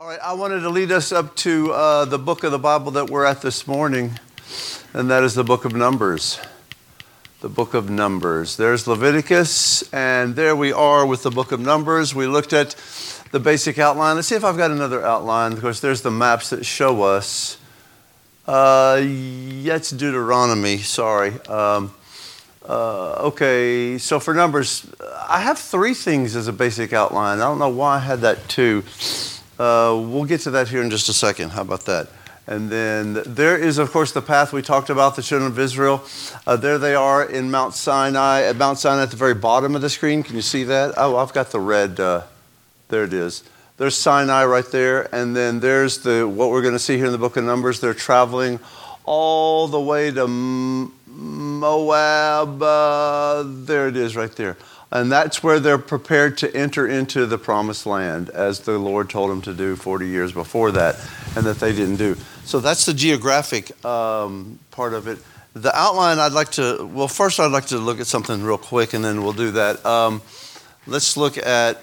All right, I wanted to lead us up to the book of the Bible that we're at this morning, and that is the book of Numbers. The book of Numbers. There's Leviticus, and there we are with the book of Numbers. We looked at the basic outline. Let's see if I've got another outline. Of course, there's the maps that show us. It's Deuteronomy, sorry. Okay, so for Numbers, I have three things as a basic outline. I don't know why I had that too. We'll get to that here in just a second. How about that? And then there is, of course, the path we talked about, the children of Israel. There they are in Mount Sinai. At Mount Sinai at the very bottom of the screen. Can you see that? Oh, I've got the red. There it is. There's Sinai right there. And then there's what we're going to see here in the book of Numbers. They're traveling all the way to Moab. There it is right there. And that's where they're prepared to enter into the promised land, as the Lord told them to do 40 years before that, and that they didn't do. So that's the geographic part of it. The outline first I'd like to look at something real quick, and then we'll do that. Let's look at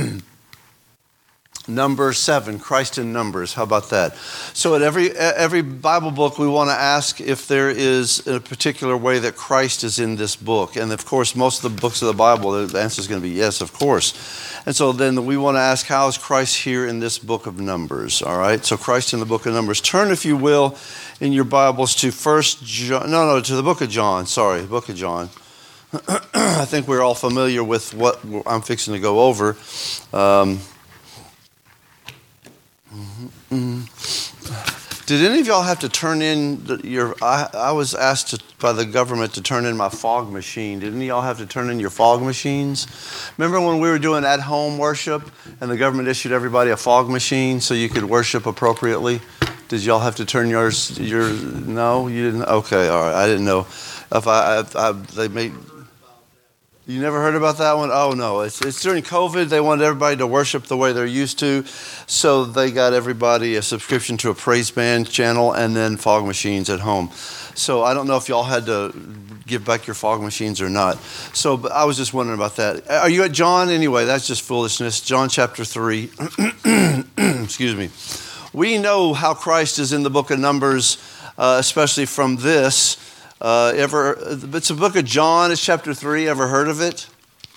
Number 7, Christ in Numbers. How about that? So at every Bible book, we want to ask if there is a particular way that Christ is in this book. And of course, most of the books of the Bible, the answer is going to be yes, of course. And so then we want to ask, how is Christ here in this book of Numbers? All right, so Christ in the book of Numbers. Turn, if you will, in your Bibles to to the book of John. Sorry, the book of John. I think we're all familiar with what I'm fixing to go over. Did any of y'all have to turn in I was asked by the government to turn in my fog machine. Did any of y'all have to turn in your fog machines? Remember when we were doing at-home worship and the government issued everybody a fog machine so you could worship appropriately? Did y'all have to turn yours? No, you didn't. Okay, all right. I didn't know You never heard about that one? Oh, no. It's during COVID. They wanted everybody to worship the way they're used to. So they got everybody a subscription to a praise band channel and then fog machines at home. So I don't know if y'all had to give back your fog machines or not. So I was just wondering about that. Are you at John? Anyway, that's just foolishness. John chapter 3. Excuse me. We know how Christ is in the book of Numbers, especially from this. It's a book of John. It's chapter 3. Ever heard of it?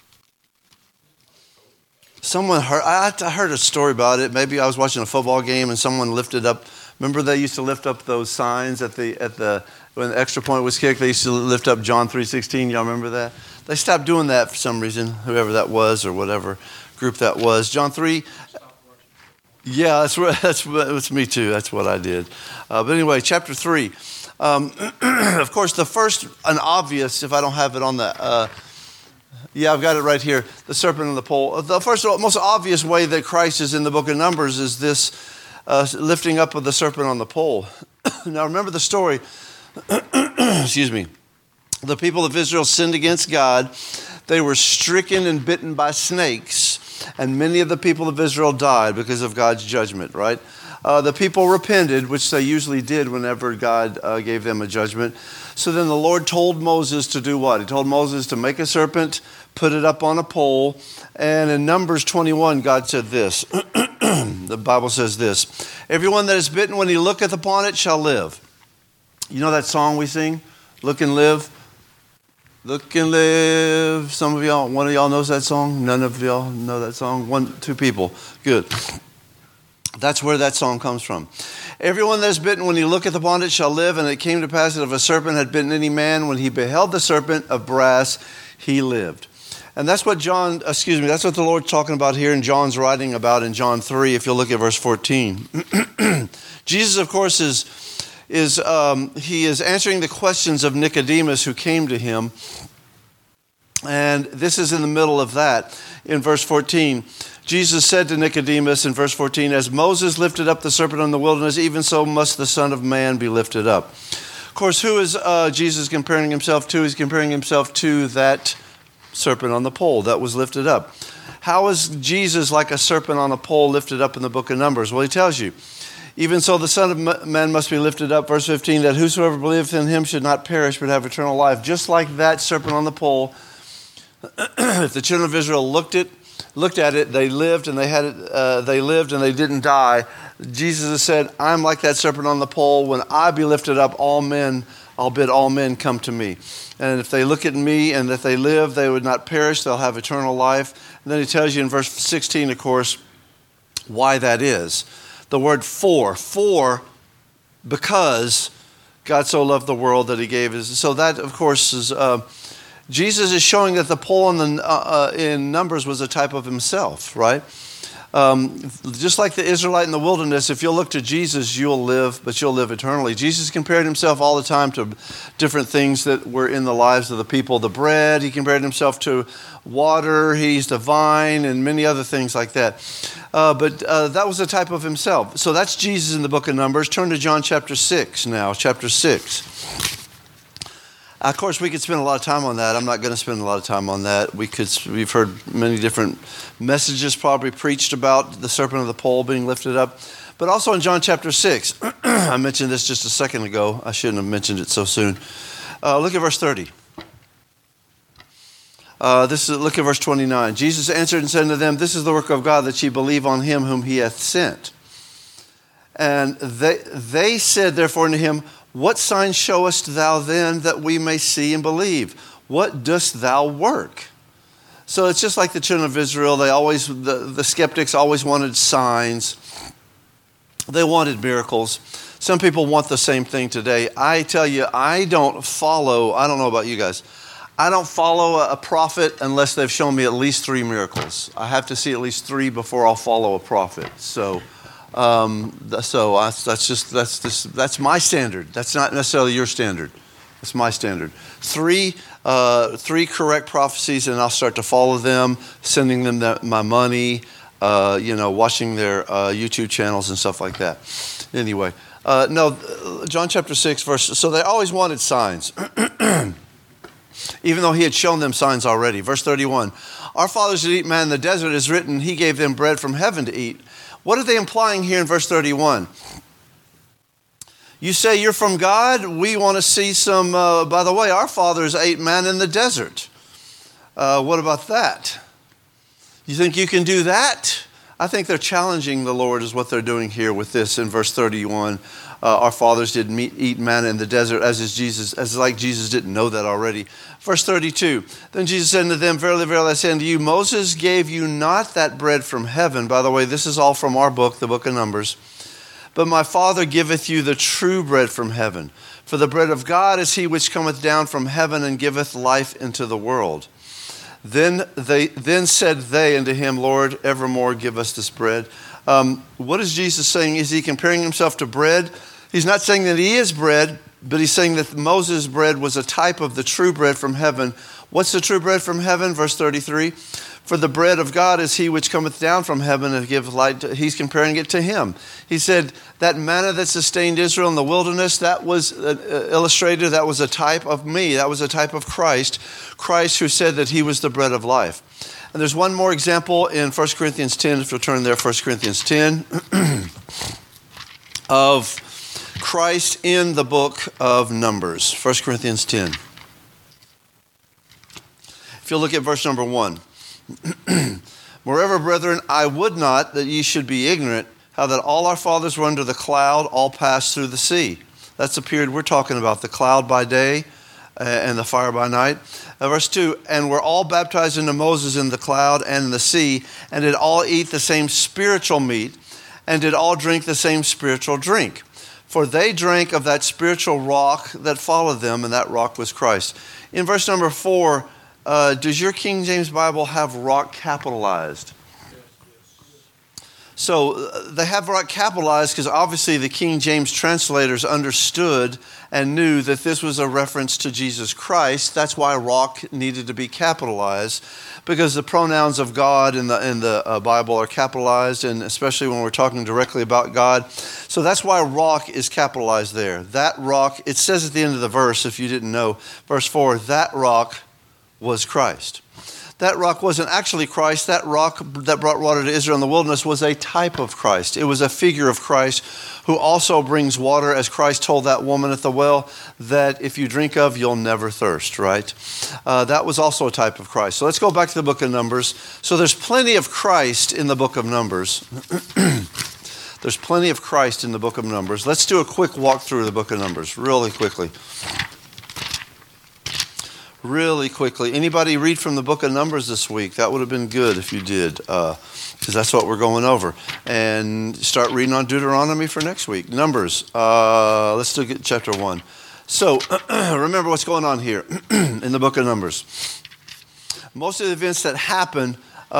I heard a story about it. Maybe I was watching a football game and someone lifted up. Remember they used to lift up those signs when the extra point was kicked. They used to lift up John 3:16. Y'all remember that? They stopped doing that for some reason. Whoever that was or whatever group that was. John 3. Yeah, that's me too. That's what I did. But anyway, chapter 3. Of course, the first and obvious, if I don't have it on the, I've got it right here, the serpent on the pole. The first, most obvious way that Christ is in the book of Numbers is this lifting up of the serpent on the pole. Now, remember the story. Excuse me. The people of Israel sinned against God. They were stricken and bitten by snakes, and many of the people of Israel died because of God's judgment, right? The people repented, which they usually did whenever God gave them a judgment. So then the Lord told Moses to do what? He told Moses to make a serpent, put it up on a pole. And in Numbers 21, God said this. The Bible says this. Everyone that is bitten when he looketh upon it shall live. You know that song we sing? Look and live. Look and live. Some of y'all, one of y'all knows that song? None of y'all know that song? 1, 2 people. Good. That's where that song comes from. Everyone that is bitten when he looketh upon it shall live. And it came to pass that if a serpent had bitten any man, when he beheld the serpent of brass, he lived. And that's what that's what the Lord's talking about here, and John's writing about in John 3, if you'll look at verse 14. Jesus, of course, he is answering the questions of Nicodemus who came to him. And this is in the middle of that. In verse 14, Jesus said to Nicodemus in verse 14, as Moses lifted up the serpent in the wilderness, even so must the Son of Man be lifted up. Of course, who is Jesus comparing himself to? He's comparing himself to that serpent on the pole that was lifted up. How is Jesus like a serpent on a pole lifted up in the book of Numbers? Well, he tells you, even so the Son of Man must be lifted up, verse 15, that whosoever believeth in him should not perish but have eternal life. Just like that serpent on the pole, if the children of Israel looked at looked at it, they lived and they lived and they didn't die. Jesus has said, I'm like that serpent on the pole. When I be lifted up, I'll bid all men come to me. And if they look at me and that they live, they would not perish. They'll have eternal life. And then he tells you in verse 16, of course, why that is. The word for, because God so loved the world that he gave his. So that, of course, is Jesus is showing that the pole in Numbers was a type of himself, right? Just like the Israelite in the wilderness, if you'll look to Jesus, you'll live, but you'll live eternally. Jesus compared himself all the time to different things that were in the lives of the people. The bread, he compared himself to water, he's the vine, and many other things like that. But that was a type of himself. So that's Jesus in the book of Numbers. Turn to John chapter 6 now, chapter 6. Of course, we could spend a lot of time on that. I'm not going to spend a lot of time on that. We've heard many different messages probably preached about the serpent of the pole being lifted up. But also in John chapter 6, I mentioned this just a second ago. I shouldn't have mentioned it so soon. Look at verse 30. Look at verse 29. Jesus answered and said unto them, this is the work of God, that ye believe on him whom he hath sent. And they said therefore unto him, what sign showest thou then that we may see and believe? What dost thou work? So it's just like the children of Israel. The skeptics always wanted signs. They wanted miracles. Some people want the same thing today. I tell you, I don't know about you guys. I don't follow a prophet unless they've shown me at least 3 miracles. I have to see at least 3 before I'll follow a prophet. So that's my standard. That's not necessarily your standard. That's my standard. 3 correct prophecies, and I'll start to follow them, sending them my money, watching their YouTube channels and stuff like that. Anyway, John chapter 6 verse. So they always wanted signs, even though he had shown them signs already. Verse 31. Our fathers did eat manna in the desert, as written, he gave them bread from heaven to eat. What are they implying here in verse 31? You say you're from God. We want to see some, by the way, our fathers ate manna in the desert. What about that? You think you can do that? I think they're challenging the Lord is what they're doing here with this in verse 31. Our fathers did eat manna in the desert, as like Jesus didn't know that already. Verse 32, then Jesus said unto them, verily, verily, I say unto you, Moses gave you not that bread from heaven. By the way, this is all from our book, the book of Numbers. But my Father giveth you the true bread from heaven. For the bread of God is he which cometh down from heaven and giveth life into the world. Then said they unto him, Lord, evermore give us this bread. What is Jesus saying? Is he comparing himself to bread? He's not saying that he is bread, but he's saying that Moses' bread was a type of the true bread from heaven. What's the true bread from heaven? Verse 33. For the bread of God is he which cometh down from heaven and giveth light. He's comparing it to him. He said that manna that sustained Israel in the wilderness, that was illustrated, that was a type of me. That was a type of Christ. Christ who said that he was the bread of life. And there's one more example in 1 Corinthians 10, if you'll turn there, 1 Corinthians 10, of Christ in the book of Numbers. 1 Corinthians 10. If you'll look at verse number 1. Moreover, brethren, I would not that ye should be ignorant, how that all our fathers were under the cloud, all passed through the sea. That's the period we're talking about, the cloud by day and the fire by night. Verse 2, and were all baptized into Moses in the cloud and in the sea, and did all eat the same spiritual meat, and did all drink the same spiritual drink. For they drank of that spiritual rock that followed them, and that rock was Christ. In verse number 4, does your King James Bible have rock capitalized? So they have rock capitalized because obviously the King James translators understood and knew that this was a reference to Jesus Christ. That's why rock needed to be capitalized, because the pronouns of God in the Bible are capitalized, and especially when we're talking directly about God. So that's why rock is capitalized there. That rock, it says at the end of the verse, if you didn't know, verse 4, that rock was Christ. that rock wasn't actually Christ. That rock that brought water to Israel in the wilderness was a type of Christ. It was a figure of Christ who also brings water, as Christ told that woman at the well, that if you drink of, you'll never thirst, right? That was also a type of Christ. So let's go back to the book of Numbers. So there's plenty of Christ in the book of Numbers. There's plenty of Christ in the book of Numbers. Let's do a quick walk through the book of Numbers really quickly. Really quickly. Anybody read from the book of Numbers this week? That would have been good if you did, because that's what we're going over. And start reading on Deuteronomy for next week. Numbers. Let's look at chapter 1. So remember what's going on here in the book of Numbers. Most of the events that happen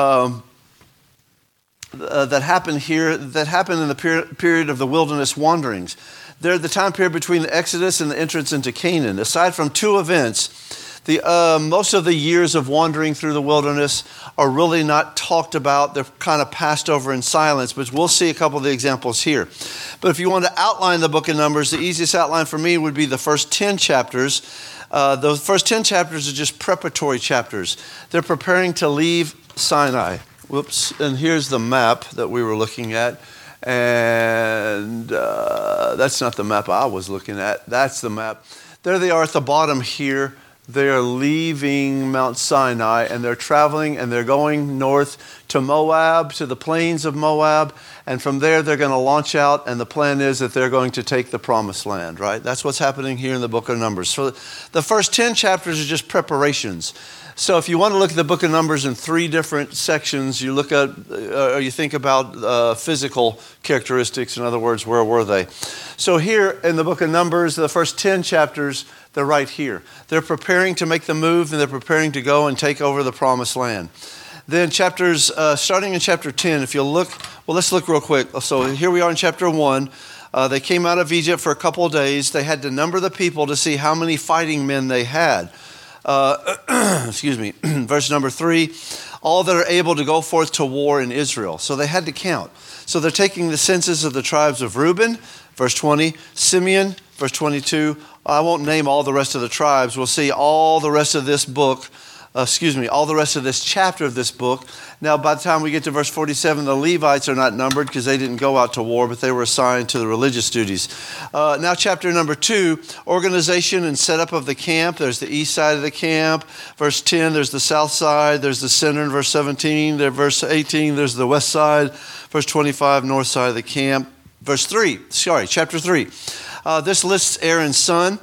here, that happen in the period of the wilderness wanderings. They're the time period between the Exodus and the entrance into Canaan. Aside from two events, most of the years of wandering through the wilderness are really not talked about. They're kind of passed over in silence, but we'll see a couple of the examples here. But if you want to outline the book of Numbers, the easiest outline for me would be the first 10 chapters. Those first 10 chapters are just preparatory chapters. They're preparing to leave Sinai. Whoops, and here's the map that we were looking at. And that's not the map I was looking at. That's the map. There they are at the bottom here. They are leaving Mount Sinai, and they're traveling, and they're going north to Moab, to the plains of Moab, and from there they're going to launch out, and the plan is that they're going to take the promised land, right? That's what's happening here in the book of Numbers. So the first 10 chapters are just preparations. So if you want to look at the book of Numbers in three different sections, you look at, or you think about physical characteristics. In other words, where were they? So here in the book of Numbers, the first 10 chapters, they're right here. They're preparing to make the move, and they're preparing to go and take over the promised land. Then starting in chapter 10, if you'll look, well, let's look real quick. So here we are in chapter 1. They came out of Egypt for a couple of days. They had to number the people to see how many fighting men they had. Verse number 3, all that are able to go forth to war in Israel. So they had to count. So they're taking the census of the tribes of Reuben, verse 20, Simeon, verse 22. I won't name all the rest of the tribes. We'll see all the rest of this book, all the rest of this chapter of this book. Now, by the time we get to verse 47, the Levites are not numbered because they didn't go out to war, but they were assigned to the religious duties. Now, chapter number 2, organization and setup of the camp. There's the east side of the camp. Verse 10, there's the south side. There's the center in verse 17. There, verse 18, there's the west side. Verse 25, north side of the camp. Chapter 3. This lists Aaron's sons.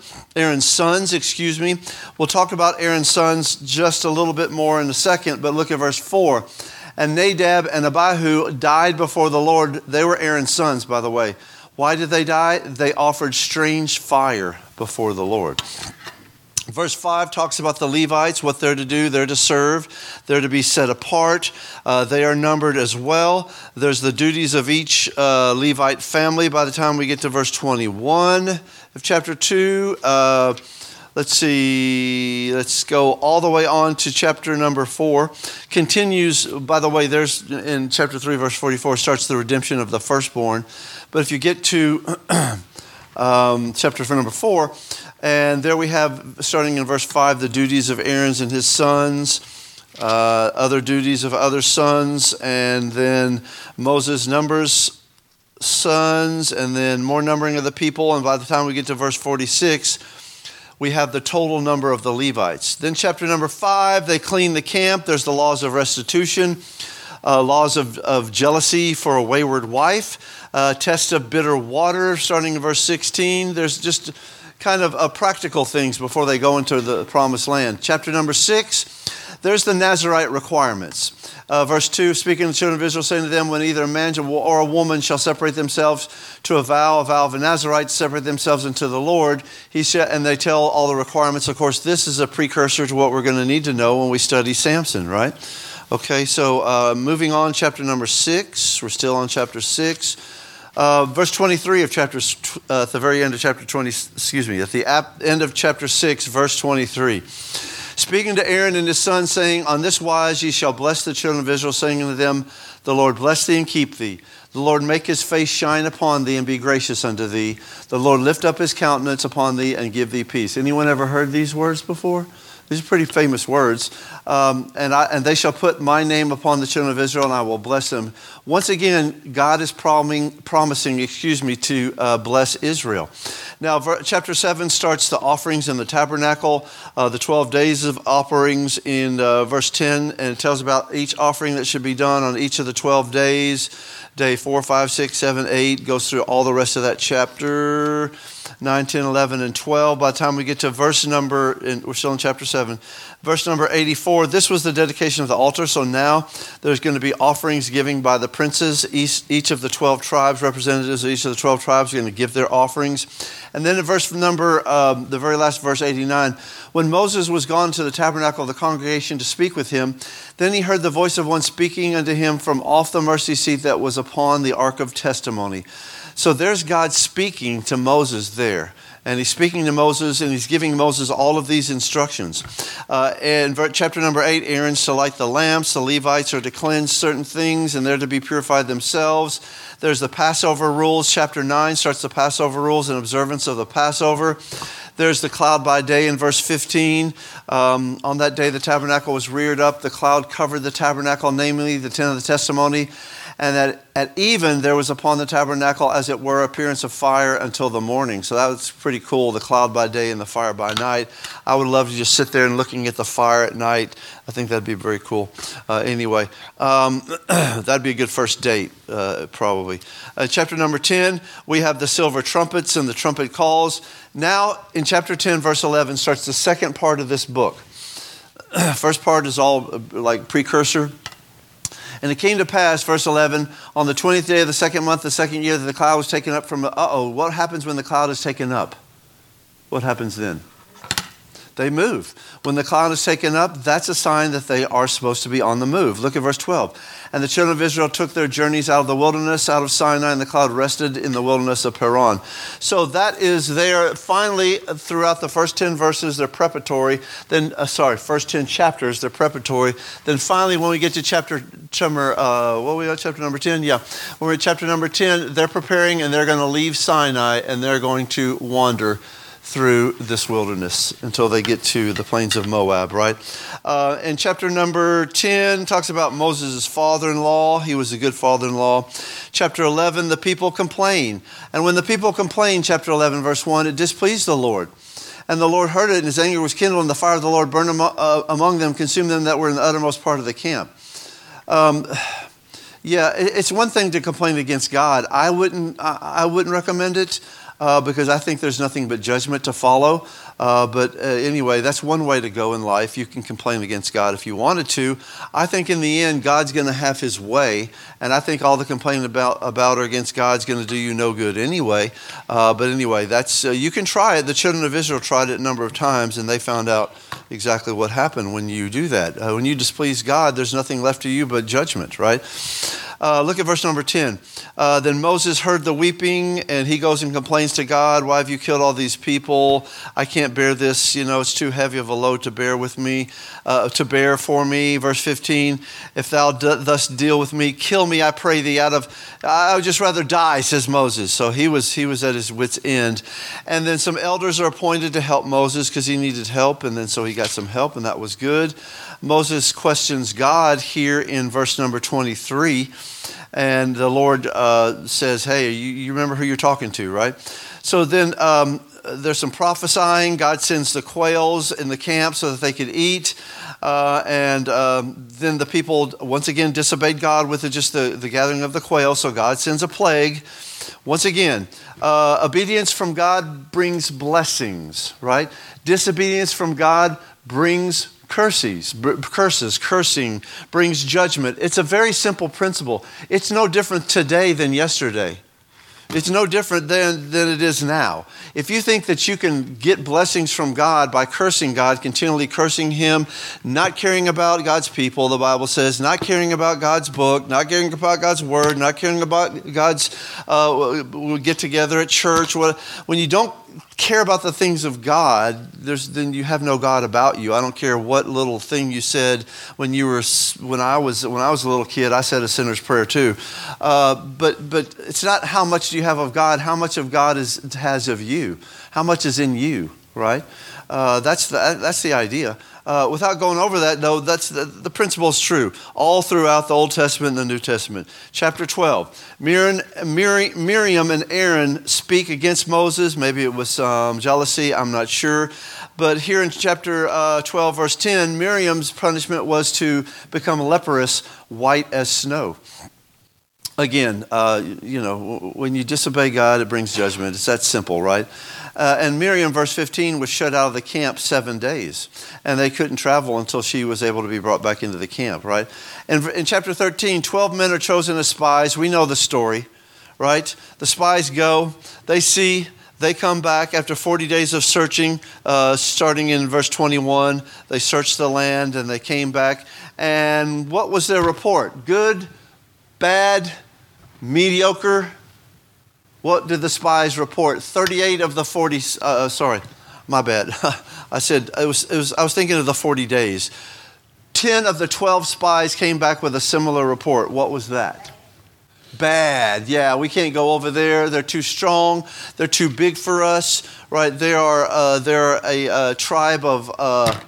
We'll talk about Aaron's sons just a little bit more in a second, but look at verse 4. And Nadab and Abihu died before the Lord. They were Aaron's sons, by the way. Why did they die? They offered strange fire before the Lord. Verse 5 talks about the Levites, what they're to do. They're to serve. They're to be set apart. They are numbered as well. There's the duties of each Levite family by the time we get to verse 21 of chapter 2. Let's go all the way on to chapter number 4. Continues, by the way, there's in chapter 3, verse 44, starts the redemption of the firstborn. But if you get to chapter number 4, and there we have, starting in verse 5, the duties of Aaron and his sons, other duties of other sons, and then Moses numbers sons, and then more numbering of the people. And by the time we get to verse 46, we have the total number of the Levites. Then chapter number 5, they clean the camp. There's the laws of restitution, laws of jealousy for a wayward wife, test of bitter water, starting in verse 16. There's just kind of practical things before they go into the promised land. Chapter number 6, there's the Nazirite requirements. Verse 2, speaking to the children of Israel, saying to them, when either a man or a woman shall separate themselves to a vow of a Nazirite, separate themselves unto the Lord, and they tell all the requirements. Of course, this is a precursor to what we're going to need to know when we study Samson, right? Okay, so moving on, chapter number 6. We're still on chapter 6. Verse 23 of chapter, at the very end of chapter 20, at the end of chapter 6, verse 23. Speaking to Aaron and his sons, saying, on this wise ye shall bless the children of Israel, saying unto them, the Lord bless thee and keep thee. The Lord make his face shine upon thee and be gracious unto thee. The Lord lift up his countenance upon thee and give thee peace. Anyone ever heard these words before? These are pretty famous words. And they shall put my name upon the children of Israel, and I will bless them. Once again, God is promising, to bless Israel. Now, chapter 7 starts the offerings in the tabernacle, the 12 days of offerings in verse 10, and it tells about each offering that should be done on each of the 12 days. Day 4, 5, 6, 7, 8 goes through all the rest of that chapter. 9, 10, 11, and 12. By the time we get to we're still in chapter 7, verse number 84, this was the dedication of the altar. So now there's going to be offerings giving by the princes. Each of the 12 tribes, representatives of each of the 12 tribes, are going to give their offerings. And then in the very last verse, 89, when Moses was gone to the tabernacle of the congregation to speak with him, then he heard the voice of one speaking unto him from off the mercy seat that was upon the ark of testimony. So there's God speaking to Moses there. And he's speaking to Moses, and he's giving Moses all of these instructions. In chapter number 8, Aaron's to light the lamps. The Levites are to cleanse certain things, and they're to be purified themselves. There's the Passover rules. Chapter 9 starts the Passover rules and observance of the Passover. There's the cloud by day in verse 15. On that day, the tabernacle was reared up. The cloud covered the tabernacle, namely the tent of the testimony. And that at even there was upon the tabernacle, as it were, appearance of fire until the morning. So that was pretty cool, the cloud by day and the fire by night. I would love to just sit there and looking at the fire at night. I think that'd be very cool. Anyway, that'd be a good first date, probably. Chapter number 10, we have the silver trumpets and the trumpet calls. Now, in chapter 10, verse 11, starts the second part of this book. First part is all like precursor. And it came to pass, verse 11, on the 20th day of the second month, the second year, that the cloud was taken up from... what happens when the cloud is taken up? What happens then? They move. When the cloud is taken up, that's a sign that they are supposed to be on the move. Look at verse 12. And the children of Israel took their journeys out of the wilderness, out of Sinai, and the cloud rested in the wilderness of Paran. So that is there. Finally, throughout the first 10 verses, they're preparatory. First 10 chapters, they're preparatory. Then finally, when we get to chapter number 10? Yeah. When we're at chapter number 10, they're preparing, and they're going to leave Sinai, and they're going to wander through this wilderness until they get to the plains of Moab, right? And chapter number 10 talks about Moses' father-in-law. He was a good father-in-law. Chapter 11, the people complain. And when the people complain, chapter 11, verse 1, it displeased the Lord. And the Lord heard it, and his anger was kindled, and the fire of the Lord burned among them, consumed them that were in the uttermost part of the camp. It's one thing to complain against God. I wouldn't recommend it. Because I think there's nothing but judgment to follow. But anyway, that's one way to go in life. You can complain against God if you wanted to. I think in the end, God's going to have his way. And I think all the complaining about or against God's going to do you no good anyway. But anyway, that's you can try it. The children of Israel tried it a number of times, and they found out exactly what happened when you do that. When you displease God, there's nothing left to you but judgment, right? Look at verse number 10. Then Moses heard the weeping, and he goes and complains to God, why have you killed all these people? I can't bear this. it's too heavy of a load to bear for me. Verse 15, if thou thus deal with me, kill me, I pray thee, I would just rather die, says Moses. So he was at his wit's end. And then some elders are appointed to help Moses because he needed help, and then so he got some help, and that was good. Moses questions God here in verse number 23, and the Lord says, hey, you remember who you're talking to, right? So then there's some prophesying. God sends the quails in the camp so that they could eat. And then the people once again disobeyed God with just the gathering of the quails. So God sends a plague. Once again, obedience from God brings blessings, right? Disobedience from God brings cursing brings judgment. It's a very simple principle. It's no different today than yesterday. It's no different than it is now. If you think that you can get blessings from God by cursing God, continually cursing him, not caring about God's people, the Bible says, not caring about God's book, not caring about God's word, not caring about God's get together at church. When you don't care about the things of God, then you have no God about you. I don't care what little thing you said when I was a little kid. I said a sinner's prayer too. But it's not how much do you have of God, how much of God has of you, how much is in you, right? That's the idea. Without going over that, though, that's the principle is true all throughout the Old Testament and the New Testament. Chapter 12, Miriam and Aaron speak against Moses. Maybe it was jealousy, I'm not sure. But here in chapter 12, verse 10, Miriam's punishment was to become leprous, white as snow. Again, when you disobey God, it brings judgment. It's that simple, right? And Miriam, verse 15, was shut out of the camp 7 days. And they couldn't travel until she was able to be brought back into the camp, right? And in chapter 13, 12 men are chosen as spies. We know the story, right? The spies go, they see, they come back after 40 days of searching, starting in verse 21. They searched the land and they came back. And what was their report? Good, bad, mediocre? What did the spies report? 38 of the 40, my bad. I said, I was thinking of the 40 days. 10 of the 12 spies came back with a similar report. What was that? Bad. Yeah, we can't go over there. They're too strong. They're too big for us, right? They're a tribe of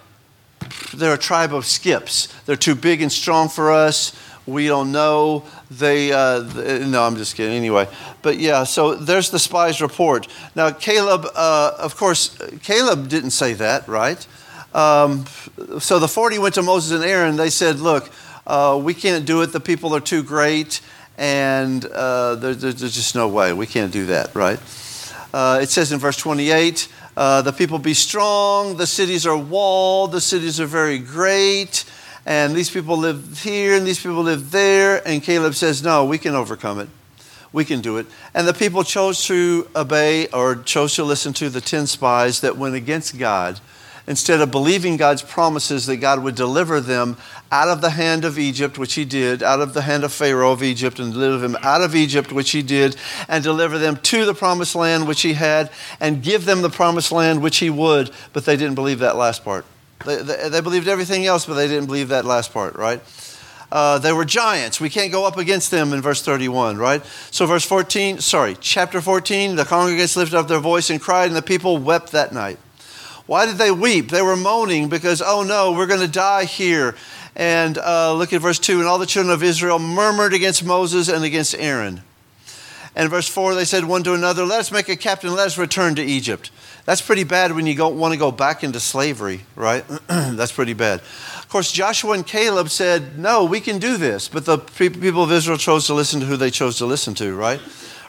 skips. They're too big and strong for us. We don't know. No, I'm just kidding. Anyway, but yeah, so there's the spies' report. Now, Caleb, of course, Caleb didn't say that, right? So the 40 went to Moses and Aaron. They said, look, we can't do it. The people are too great, and there's just no way. We can't do that, right? It says in verse 28, the people be strong, the cities are walled, the cities are very great, and these people live here and these people live there. And Caleb says, no, we can overcome it. We can do it. And the people chose to obey or chose to listen to the 10 spies that went against God instead of believing God's promises that God would deliver them out of the hand of Egypt, which he did, out of the hand of Pharaoh of Egypt, and deliver them out of Egypt, which he did, and deliver them to the promised land, which he had, and give them the promised land, which he would. But they didn't believe that last part. They believed everything else, but they didn't believe that last part, right? They were giants. We can't go up against them in verse 31, right? So chapter 14, the congregants lifted up their voice and cried, and the people wept that night. Why did they weep? They were moaning because, oh no, we're going to die here. And look at verse 2, and all the children of Israel murmured against Moses and against Aaron. And verse 4, they said one to another, let us make a captain, let us return to Egypt. That's pretty bad when you want to go back into slavery, right? That's pretty bad. Of course, Joshua and Caleb said, no, we can do this. But the people of Israel chose to listen to who they chose to listen to, right?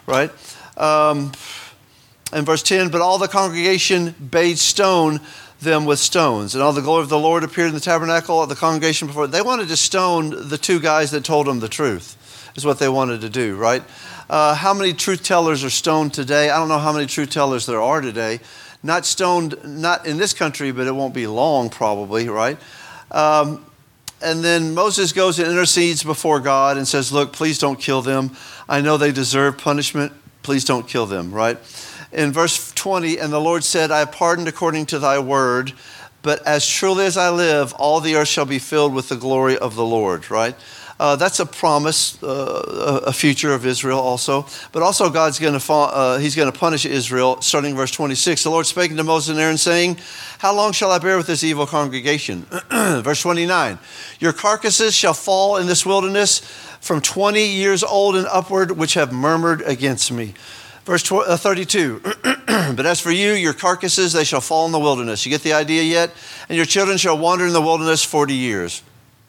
In verse 10, but all the congregation bade stone them with stones. And all the glory of the Lord appeared in the tabernacle of the congregation before. They wanted to stone the two guys that told them the truth, is what they wanted to do, right? How many truth tellers are stoned today? I don't know how many truth tellers there are today. Not stoned, not in this country, but it won't be long probably, right? And then Moses goes and intercedes before God and says, look, please don't kill them. I know they deserve punishment. Please don't kill them, right? In verse 20, and the Lord said, I have pardoned according to thy word, but as truly as I live, all the earth shall be filled with the glory of the Lord, right? That's a promise, a future of Israel also. But also God's going to he's going to punish Israel, starting verse 26. The Lord spake unto Moses and Aaron, saying, how long shall I bear with this evil congregation? Verse 29, your carcasses shall fall in this wilderness from 20 years old and upward, which have murmured against me. Verse 32, but as for you, your carcasses, they shall fall in the wilderness. You get the idea yet? And your children shall wander in the wilderness 40 years.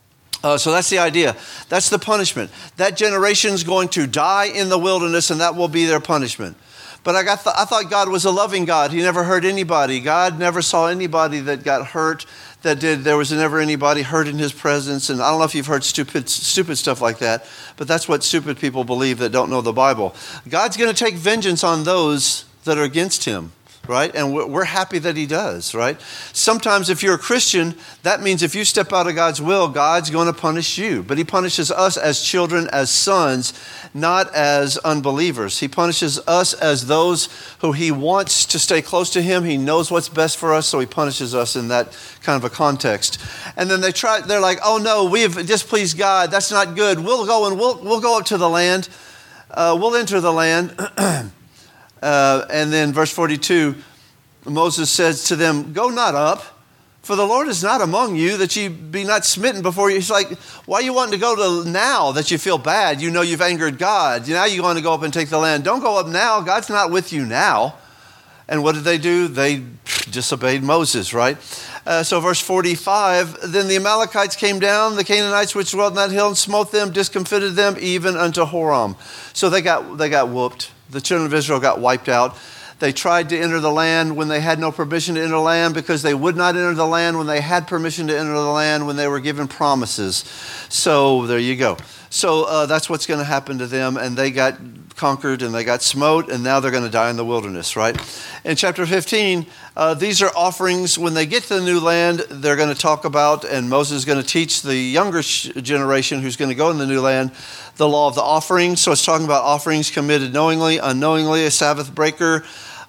So that's the idea. That's the punishment. That generation's going to die in the wilderness, and that will be their punishment. But I thought God was a loving God. He never hurt anybody. God never saw anybody that got hurt. There was never anybody hurt in his presence. And I don't know if you've heard stupid stuff like that, but that's what stupid people believe that don't know the Bible. God's going to take vengeance on those that are against him, right? And we're happy that he does, right? Sometimes if you're a Christian, that means if you step out of God's will, God's going to punish you. But he punishes us as children, as sons, not as unbelievers. He punishes us as those who he wants to stay close to him. He knows what's best for us, so he punishes us in that kind of a context. And then they're like, oh no, we have displeased God. That's not good. We'll go and we'll go up to the land. We'll enter the land. And then verse 42, Moses says to them, go not up, for the Lord is not among you, that ye be not smitten before you. He's like, why are you wanting to go to now that you feel bad? You know you've angered God. Now you want to go up and take the land. Don't go up now. God's not with you now. And what did they do? They disobeyed Moses, right? So verse 45, then the Amalekites came down, the Canaanites which dwelt in that hill, and smote them, discomfited them, even unto Horam. So they got whooped. The children of Israel got wiped out. They tried to enter the land when they had no permission to enter the land, because they would not enter the land when they had permission to enter the land, when they were given promises. So there you go. So that's what's going to happen to them. And they got conquered and they got smote, and now they're going to die in the wilderness, right? In chapter 15, these are offerings. When they get to the new land, they're going to talk about, and Moses is going to teach the younger generation who's going to go in the new land, the law of the offerings. So it's talking about offerings committed knowingly, unknowingly, a Sabbath breaker,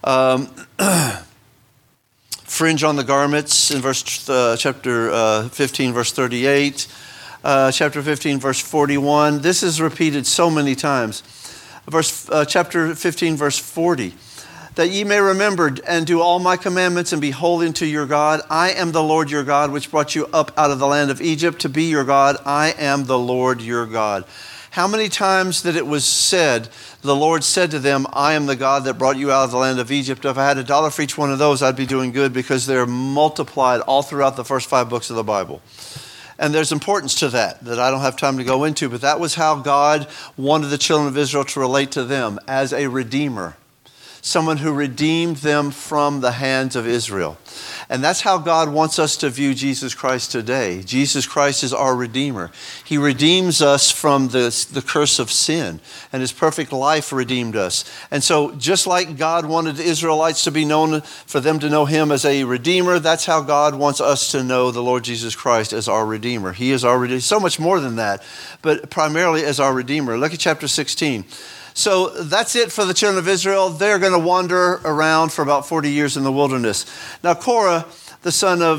fringe on the garments in chapter 15, verse 38, chapter 15, verse 41. This is repeated so many times. Chapter 15, verse 40. That ye may remember and do all my commandments and be holy unto your God. I am the Lord your God, which brought you up out of the land of Egypt to be your God. I am the Lord your God. How many times that it was said, the Lord said to them, I am the God that brought you out of the land of Egypt. If I had $1 for each one of those, I'd be doing good, because they're multiplied all throughout the first 5 books of the Bible. And there's importance to that I don't have time to go into, but that was how God wanted the children of Israel to relate to them, as a redeemer. Someone who redeemed them from the hands of Israel. And that's how God wants us to view Jesus Christ today. Jesus Christ is our Redeemer. He redeems us from the curse of sin, and His perfect life redeemed us. And so just like God wanted the Israelites to be known, for them to know Him as a Redeemer, that's how God wants us to know the Lord Jesus Christ as our Redeemer. He is our Redeemer. So much more than that, but primarily as our Redeemer. Look at chapter 16. So that's it for the children of Israel. They're going to wander around for about 40 years in the wilderness. Now Korah, the son of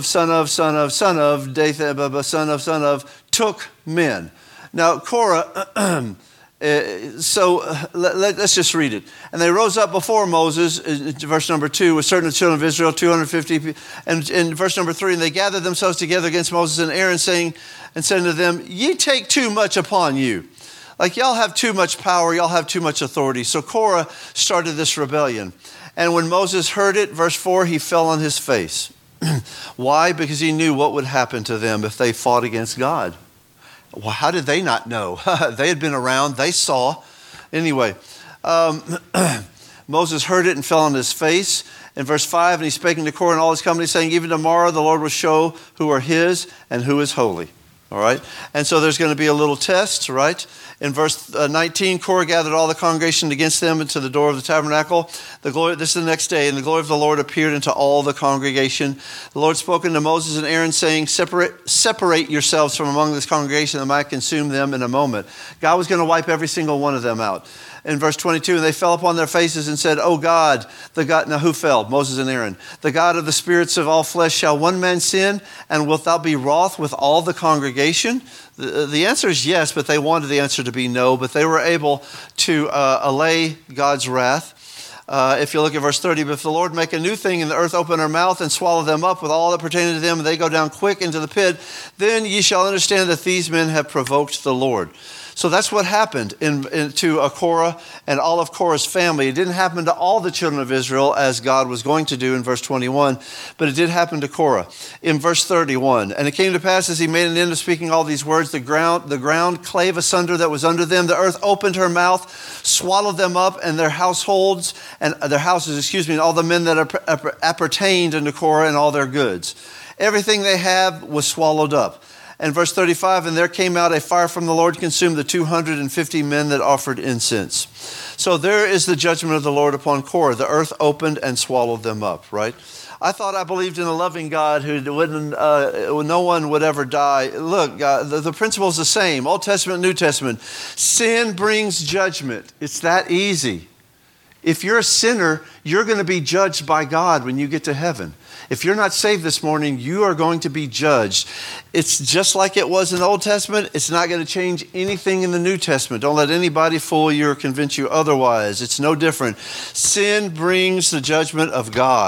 Dathan, took men. Now Korah, let's just read it. And they rose up before Moses, verse number 2, with certain children of Israel, 250. And in verse number 3, and they gathered themselves together against Moses and Aaron, saying, and said to them, ye take too much upon you. Like, y'all have too much power, y'all have too much authority. So Korah started this rebellion. And when Moses heard it, verse 4, he fell on his face. Why? Because he knew what would happen to them if they fought against God. Well, how did they not know? They had been around, they saw. Anyway, Moses heard it and fell on his face. In verse 5, and he spake unto Korah and all his company, saying, even tomorrow the Lord will show who are his and who is holy. All right? And so there's going to be a little test, right? In verse 19, Korah gathered all the congregation against them into the door of the tabernacle. This is the next day, and the glory of the Lord appeared unto all the congregation. The Lord spoke unto Moses and Aaron, saying, separate yourselves from among this congregation, that I might consume them in a moment. God was going to wipe every single one of them out. In verse 22, and they fell upon their faces and said, O God, the God, now who fell? Moses and Aaron. The God of the spirits of all flesh, shall one man sin, and wilt thou be wroth with all the congregation? The answer is yes, but they wanted the answer to be no, but they were able to allay God's wrath. If you look at verse 30, but if the Lord make a new thing, and the earth open her mouth and swallow them up with all that pertaineth to them, and they go down quick into the pit, then ye shall understand that these men have provoked the Lord. So that's what happened to Korah and all of Korah's family. It didn't happen to all the children of Israel as God was going to do in verse 21, but it did happen to Korah. In verse 31, and it came to pass as he made an end of speaking all these words, the ground clave asunder that was under them. The earth opened her mouth, swallowed them up, and their households, and their houses, and all the men that appertained unto Korah and all their goods. Everything they have was swallowed up. And verse 35, and there came out a fire from the Lord, consumed the 250 men that offered incense. So there is the judgment of the Lord upon Korah. The earth opened and swallowed them up, right? I thought I believed in a loving God who wouldn't, no one would ever die. Look, the principle is the same, Old Testament, New Testament. Sin brings judgment. It's that easy. If you're a sinner, you're going to be judged by God when you get to heaven. If you're not saved this morning, you are going to be judged. It's just like it was in the Old Testament. It's not going to change anything in the New Testament. Don't let anybody fool you or convince you otherwise. It's no different. Sin brings the judgment of God.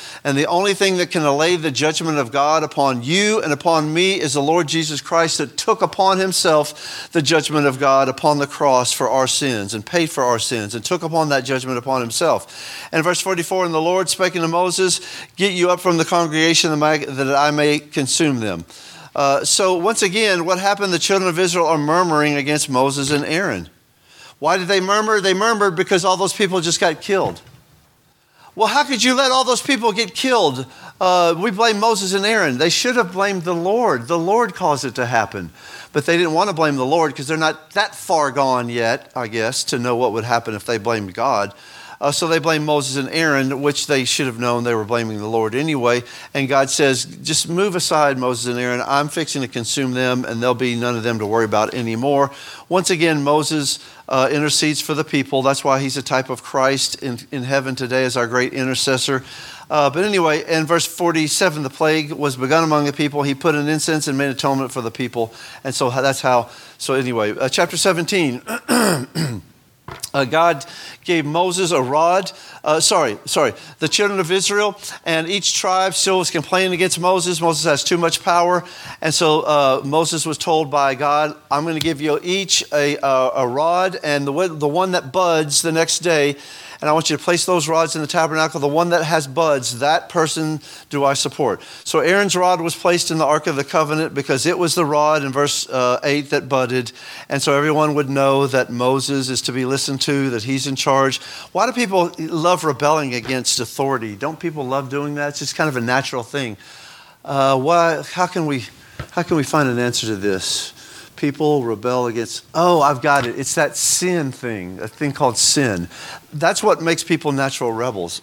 And the only thing that can allay the judgment of God upon you and upon me is the Lord Jesus Christ, that took upon himself the judgment of God upon the cross for our sins and paid for our sins and took upon that judgment upon himself. And verse 44, and the Lord spake unto Moses, get you up from the congregation that I may consume them. So once again, what happened? The children of Israel are murmuring against Moses and Aaron. Why did they murmur? They murmured because all those people just got killed. Well, how could you let all those people get killed? We blame Moses and Aaron. They should have blamed the Lord. The Lord caused it to happen. But they didn't want to blame the Lord because they're not that far gone yet, I guess, to know what would happen if they blamed God. So they blamed Moses and Aaron, which they should have known they were blaming the Lord anyway. And God says, just move aside, Moses and Aaron. I'm fixing to consume them, and there'll be none of them to worry about anymore. Once again, Moses intercedes for the people. That's why he's a type of Christ in heaven today as our great intercessor. But anyway, in verse 47, the plague was begun among the people. He put an incense and made atonement for the people. And so that's how. So anyway, chapter 17. God gave Moses a rod. The children of Israel, and each tribe still was complaining against Moses. Moses has too much power. And so Moses was told by God, I'm going to give you each a rod, and the one that buds the next day, and I want you to place those rods in the tabernacle. The one that has buds, that person do I support. So Aaron's rod was placed in the Ark of the Covenant because it was the rod in verse 8 that budded. And so everyone would know that Moses is to be listened to, that he's in charge. Why do people love rebelling against authority? Don't people love doing that? It's just kind of a natural thing. How can we find an answer to this? People rebel against, I've got it. It's that sin thing, a thing called sin. That's what makes people natural rebels.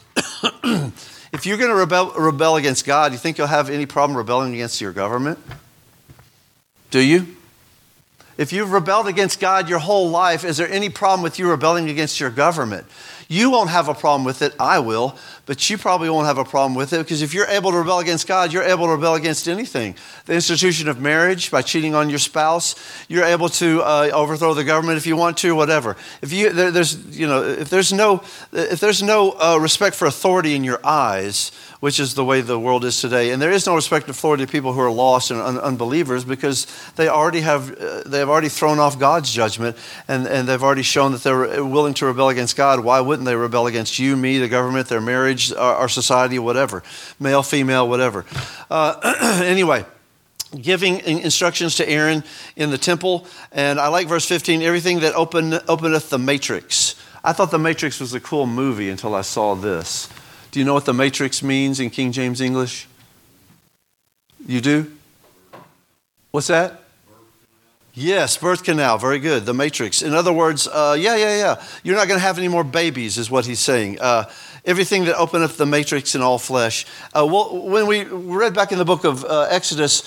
If you're going to rebel against God, you think you'll have any problem rebelling against your government? Do you? If you've rebelled against God your whole life, is there any problem with you rebelling against your government? You won't have a problem with it. I will. But you probably won't have a problem with it because if you're able to rebel against God, you're able to rebel against anything. The institution of marriage, by cheating on your spouse, you're able to overthrow the government if you want to, whatever. If there's no respect for authority in your eyes, which is the way the world is today, and there is no respect of authority to people who are lost and unbelievers because they have already thrown off God's judgment and they've already shown that they're willing to rebel against God. Why wouldn't they rebel against you, me, the government, their marriage, our society, whatever, male, female, whatever. Anyway, giving instructions to Aaron in the temple, and I like verse 15, everything that openeth the matrix. I thought the Matrix was a cool movie until I saw this. Do you know what the Matrix means in King James English? You do? What's that? Yes, birth canal. Very good. The Matrix. In other words, You're not going to have any more babies, is what he's saying. Everything that openeth the matrix in all flesh. When we read back in the book of Exodus,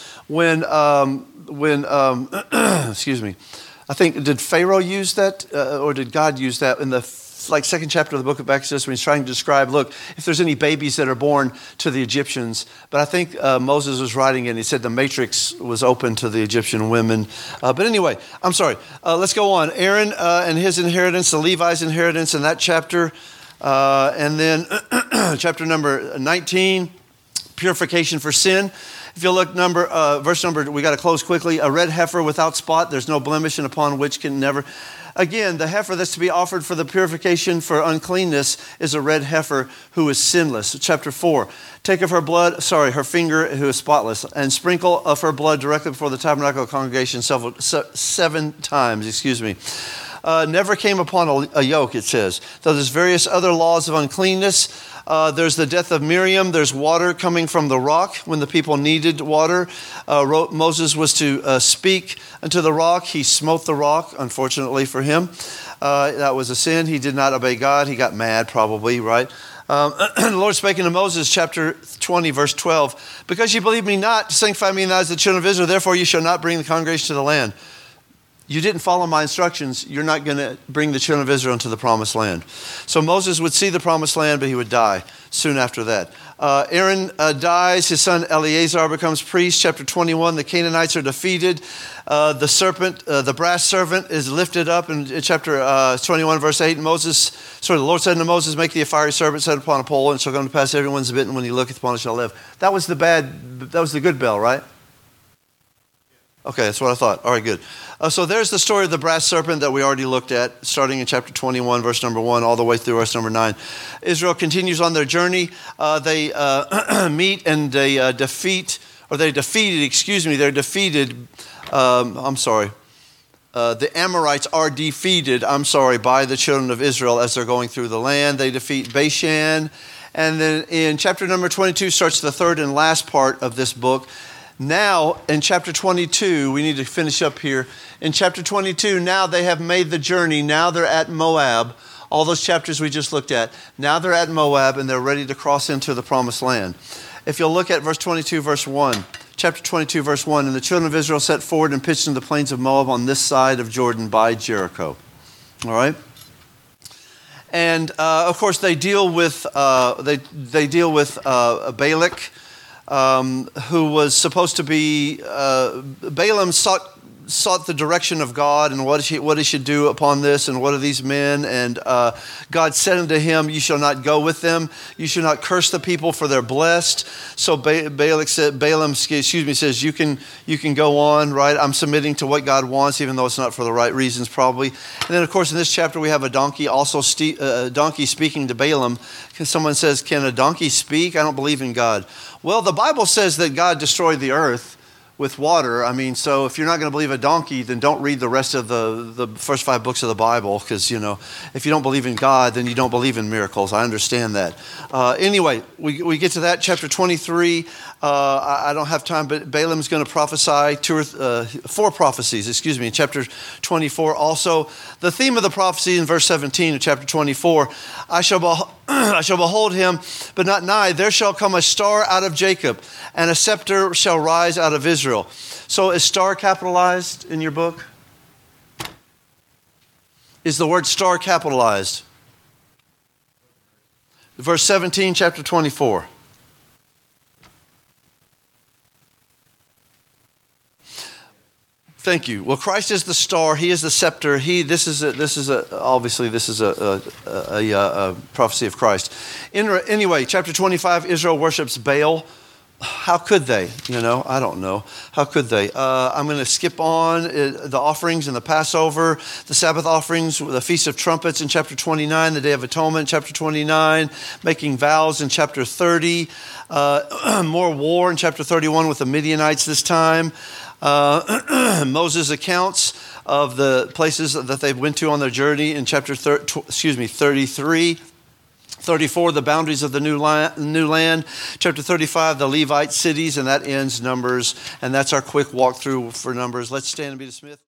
excuse me, I think, did Pharaoh use that, or did God use that in the second chapter of the book of Exodus when he's trying to describe, look, if there's any babies that are born to the Egyptians. But I think Moses was writing and he said the matrix was open to the Egyptian women. But anyway, I'm sorry. Let's go on. Aaron and his inheritance, the Levi's inheritance in that chapter. And then chapter number 19, purification for sin. If you look verse number, we got to close quickly. A red heifer without spot, there's no blemish, and upon which can never. Again, the heifer that's to be offered for the purification for uncleanness is a red heifer who is sinless. Chapter 4, take of her finger who is spotless, and sprinkle of her blood directly before the tabernacle of congregation 7 times, never came upon a yoke, it says. So there's various other laws of uncleanness. There's the death of Miriam. There's water coming from the rock when the people needed water. Moses was to speak unto the rock. He smote the rock, unfortunately for him. That was a sin. He did not obey God. He got mad probably, right? The Lord spake unto Moses, chapter 20, verse 12, because you believe me not to sanctify me in the eyes of the children of Israel, therefore you shall not bring the congregation to the land. You didn't follow my instructions. You're not going to bring the children of Israel into the promised land. So Moses would see the promised land, but he would die soon after that. Aaron dies. His son Eleazar becomes priest. Chapter 21, the Canaanites are defeated. The brass serpent is lifted up in chapter 21, verse 8. The Lord said unto Moses, make thee a fiery serpent set upon a pole, and it shall come to pass everyone's bitten when he looketh upon it shall live. That was the good bell, right? Okay, that's what I thought. All right, good. So there's the story of the brass serpent that we already looked at, starting in chapter 21, verse number 1, all the way through verse number 9. Israel continues on their journey. They meet and they're defeated. The Amorites are defeated, by the children of Israel as they're going through the land. They defeat Bashan. And then in chapter number 22 starts the third and last part of this book. Now, in chapter 22, we need to finish up here. In chapter 22, now they have made the journey. Now they're at Moab. All those chapters we just looked at. Now they're at Moab and they're ready to cross into the promised land. If you'll look at verse 22, verse 1. Chapter 22, verse 1. And the children of Israel set forward and pitched into the plains of Moab on this side of Jordan by Jericho. All right? And, of course, they deal with Balak. Who was supposed to be, Balaam sought the direction of God and what he should do upon this and what are these men. And God said unto him, you shall not go with them. You shall not curse the people for they're blessed. So Balaam says, you can go on, right? I'm submitting to what God wants, even though it's not for the right reasons probably. And then of course in this chapter we have a donkey donkey speaking to Balaam. Someone says, can a donkey speak? I don't believe in God. Well, the Bible says that God destroyed the earth with water. I mean, so if you're not going to believe a donkey, then don't read the rest of the first 5 books of the Bible, because, if you don't believe in God, then you don't believe in miracles. I understand that. Anyway, we get to that, chapter 23. I don't have time, but Balaam's going to prophesy 4 prophecies, in chapter 24. Also, the theme of the prophecy in verse 17 of chapter 24, I shall behold him, but not nigh. There shall come a star out of Jacob, and a scepter shall rise out of Israel. So is star capitalized in your book? Is the word star capitalized? Verse 17, chapter 24. Thank you. Well, Christ is the star. He is the scepter. This is a prophecy of Christ. Anyway, chapter 25, Israel worships Baal. How could they? I don't know. How could they? I'm going to skip on the offerings and the Passover, the Sabbath offerings, the Feast of Trumpets in chapter 29, the Day of Atonement in chapter 29, making vows in chapter 30, more war in chapter 31 with the Midianites this time. Moses' accounts of the places that they went to on their journey in chapter 33. 34, the boundaries of the new land. Chapter 35, the Levite cities, and that ends Numbers. And that's our quick walkthrough for Numbers. Let's stand and be dismissed.